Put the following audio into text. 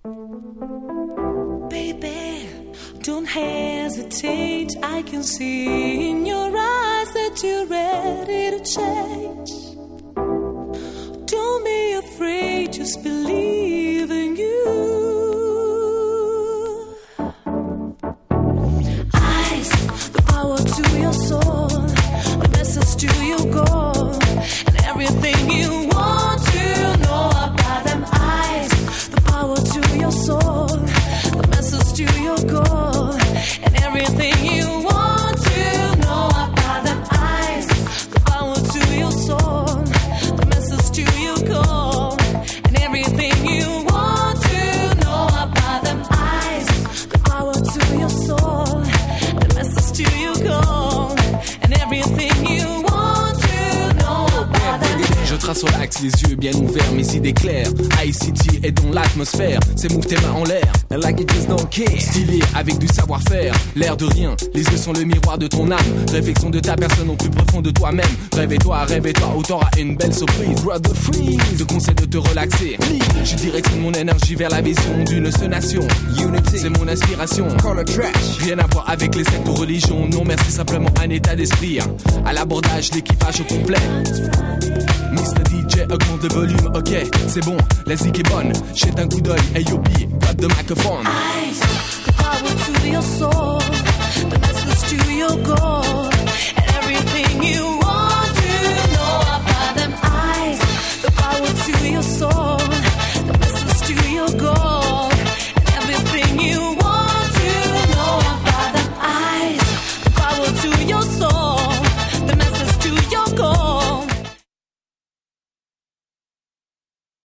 Baby, don't hesitate. I can see in your eyes that you're ready to change. Don't be afraid, just believe in you. Eyes, the power to your soul, the message to your goal, and everything you want to know about them. Eyes, the power to your soul, the message to your goal, and everything you want to know about them. Eyes, the power to your soul, the message to your goal, and everything you want to know about them. Eyes, the power to your soul, the message to your goal, and everything you want to know about them. Je trace au l'axe, les yeux bien ouverts, mes idées claires. ICT est dans l'atmosphère, c'est move tes mains en l'air. And like it just don't care. Stylé avec du savoir-faire, l'air de rien. Les yeux sont le miroir de ton âme. Réflexion de ta personne au plus profond de toi-même. Rêve-toi, ou t'auras une belle surprise. Brother freeze, je te conseille de te relaxer. Je directionne mon énergie vers la vision d'une seule nation. Unity, c'est mon inspiration. Color trash, rien à voir avec les sectes ou religions. Non merci, simplement un état d'esprit. À l'abordage, l'équipage au complet. Mr. DJ, augmente le volume, ok, c'est bon, la zik est bonne. Jette un coup d'œil, Ayobi, grab the microphone. Eyes, the power to your soul, the message to your goal, and everything you